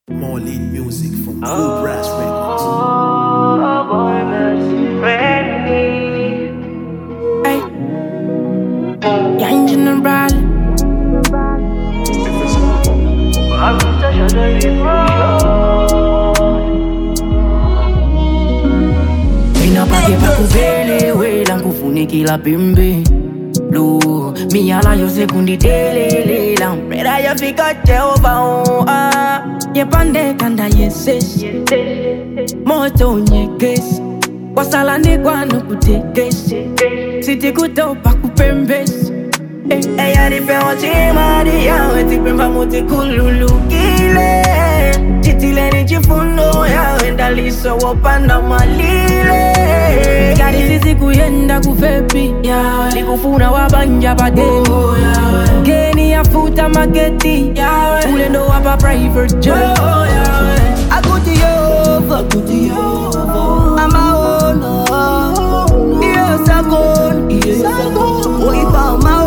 More lead music from Cool Brass Records. Hey, young general. Inapake pa kuvele wela nkufunikila pembe Lu, miyala yose kunditelele Mreda yafika Jehova Yepande kanda yeses Moto nyekes Wasala ni kwano kutekes Siti kutopa kupembes Eya rife ochimari yawe Tipemba muti kululukile Chitile ni chifundo yawe Ndaliso wopanda malile Gari sisi kuyenda kufepi yawe Nikufuna wabanja padeni Geni ya futa maketi yawe Ulendo wapa private jet I go to Yova, I'm a owner Yes, I go Wait for my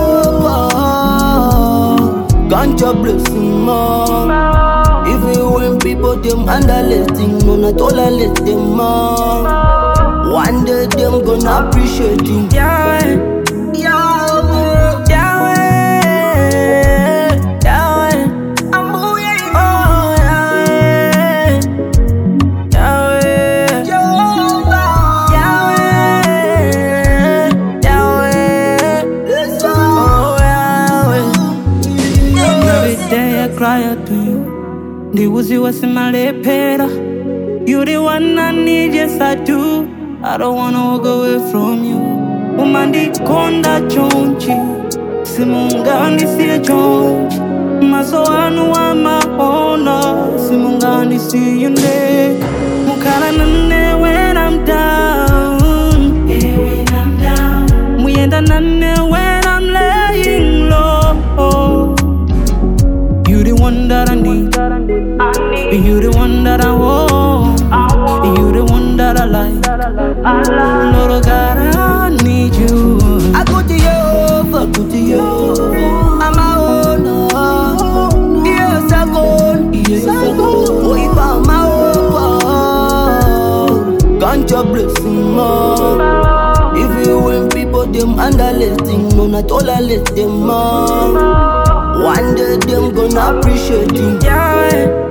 Ganja blessing, man. Even when people them underletting, no not all I let them, man. One day them gonna appreciate you. Yahweh, Yahweh, Yahweh, Yahweh. I'm moving, oh Yahweh, Yahweh, Jehovah, Yahweh, Yahweh, yes, oh Yahweh. Every day I cry out to you. The woozy was in my lepera. You the one I need, yes I do. I don't wanna walk away from you. Umandi konda chonchi. Simungani siya chonchi. Maso anu wa maona. Simungani siya nde. Mukala nane when I'm down. Yeah, when I'm down. Muyenda nane when I'm laying low. You the one that I need. You the one that I want. You the one that I like. Lord God, I need you. I go to you. I'm a owner. Yes, I go. Wait for my Ganja blessing, man. Even when people them underletting, no not all I let them, man. One day them gonna appreciate you. Yahweh.